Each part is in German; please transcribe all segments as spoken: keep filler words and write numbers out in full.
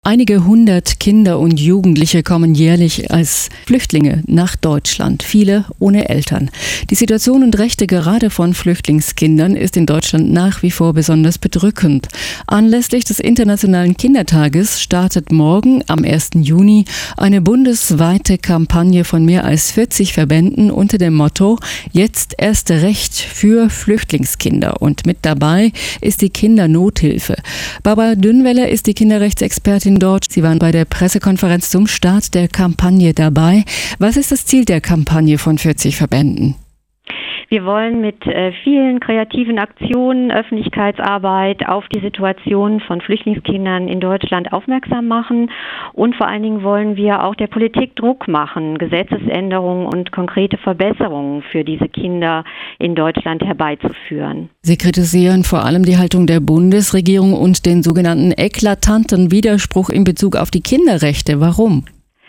Einige hundert Kinder und Jugendliche kommen jährlich als Flüchtlinge nach Deutschland, viele ohne Eltern. Die Situation und Rechte gerade von Flüchtlingskindern ist in Deutschland nach wie vor besonders bedrückend. Anlässlich des Internationalen Kindertages startet morgen am ersten Juni eine bundesweite Kampagne von mehr als vierzig Verbänden unter dem Motto „Jetzt erst recht für Flüchtlingskinder“. Und mit dabei ist die Kindernothilfe. Barbara Dünnweller ist die Kinderrechtsexpertin dort. Sie waren bei der Pressekonferenz zum Start der Kampagne dabei. Was ist das Ziel der Kampagne von vierzig Verbänden? Wir wollen mit äh, vielen kreativen Aktionen, Öffentlichkeitsarbeit auf die Situation von Flüchtlingskindern in Deutschland aufmerksam machen und vor allen Dingen wollen wir auch der Politik Druck machen, Gesetzesänderungen und konkrete Verbesserungen für diese Kinder in Deutschland herbeizuführen. Sie kritisieren vor allem die Haltung der Bundesregierung und den sogenannten eklatanten Widerspruch in Bezug auf die Kinderrechte. Warum?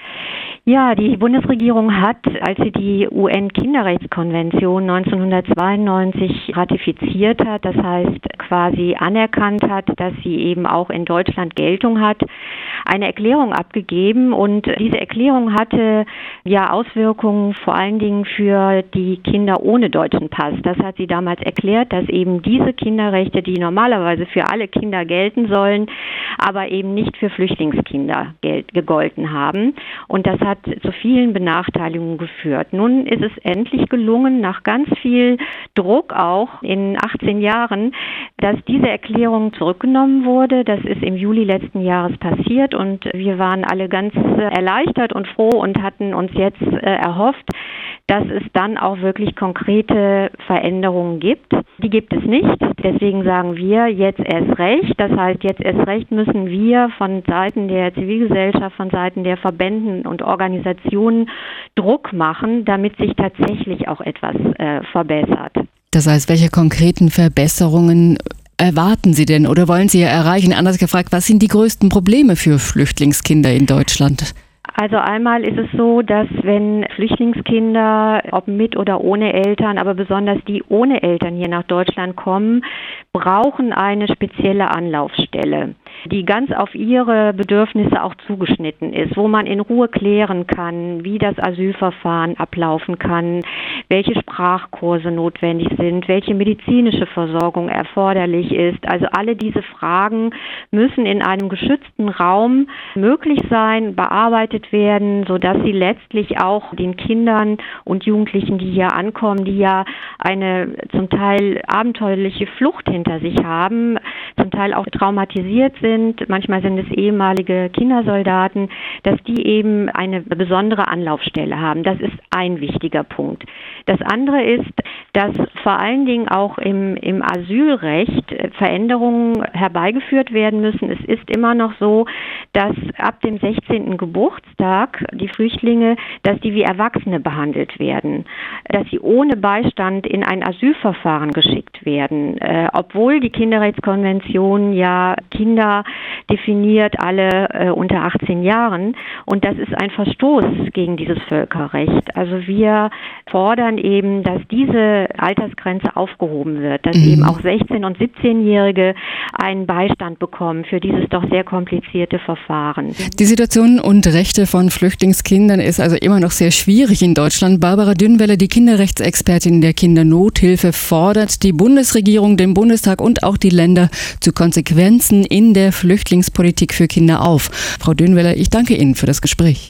Ja, die Bundesregierung hat, als sie die U N-Kinderrechtskonvention neunzehnhundertzweiundneunzig ratifiziert hat, das heißt quasi anerkannt hat, dass sie eben auch in Deutschland Geltung hat, eine Erklärung abgegeben und diese Erklärung hatte ja Auswirkungen vor allen Dingen für die Kinder ohne deutschen Pass. Das hat sie damals erklärt, dass eben diese Kinderrechte, die normalerweise für alle Kinder gelten sollen, aber eben nicht für Flüchtlingskinder gegolten haben. Und das hat zu vielen Benachteiligungen geführt. Nun ist es endlich gelungen, nach ganz viel Druck auch in achtzehn Jahren, dass diese Erklärung zurückgenommen wurde. Das ist im Juli letzten Jahres passiert und wir waren alle ganz erleichtert und froh und hatten uns jetzt erhofft, dass es dann auch wirklich konkrete Veränderungen gibt. Die gibt es nicht. Deswegen sagen wir jetzt erst recht. Das heißt, jetzt erst recht müssen wir von Seiten der Zivilgesellschaft, von Seiten der Verbänden und Organisationen Druck machen, damit sich tatsächlich auch etwas äh, verbessert. Das heißt, welche konkreten Verbesserungen erwarten Sie denn oder wollen Sie erreichen? Anders gefragt, was sind die größten Probleme für Flüchtlingskinder in Deutschland? Also einmal ist es so, dass wenn Flüchtlingskinder, ob mit oder ohne Eltern, aber besonders die ohne Eltern hier nach Deutschland kommen, brauchen eine spezielle Anlaufstelle, die ganz auf ihre Bedürfnisse auch zugeschnitten ist, wo man in Ruhe klären kann, wie das Asylverfahren ablaufen kann, welche Sprachkurse notwendig sind, welche medizinische Versorgung erforderlich ist. Also alle diese Fragen müssen in einem geschützten Raum möglich sein, bearbeitet werden, sodass sie letztlich auch den Kindern und Jugendlichen, die hier ankommen, die ja eine zum Teil abenteuerliche Flucht hinter sich haben, zum Teil auch traumatisiert sind, manchmal sind es ehemalige Kindersoldaten, dass die eben eine besondere Anlaufstelle haben. Das ist ein wichtiger Punkt. Das andere ist, dass vor allen Dingen auch im, im Asylrecht Veränderungen herbeigeführt werden müssen. Es ist immer noch so, dass ab dem sechzehnten Geburtstag die Flüchtlinge, dass die wie Erwachsene behandelt werden, dass sie ohne Beistand in ein Asylverfahren geschickt werden, äh, obwohl die Kinderrechtskonvention ja Kinder definiert, alle äh, unter achtzehn Jahren. Und das ist ein Verstoß gegen dieses Völkerrecht. Also wir fordern eben, dass diese Altersgrenze aufgehoben wird, dass mhm. eben auch sechzehn- und siebzehnjährige einen Beistand bekommen für dieses doch sehr komplizierte Verfahren. Die Situation und Rechte von Flüchtlingskindern ist also immer noch sehr schwierig in Deutschland. Barbara Dünnweller, die Kinderrechtsexpertin der Kindernothilfe, fordert die Bundesregierung, den Bundestag und auch die Länder zu Konsequenzen in der Flüchtlingspolitik für Kinder auf. Frau Dünnweller, ich danke Ihnen für das Gespräch.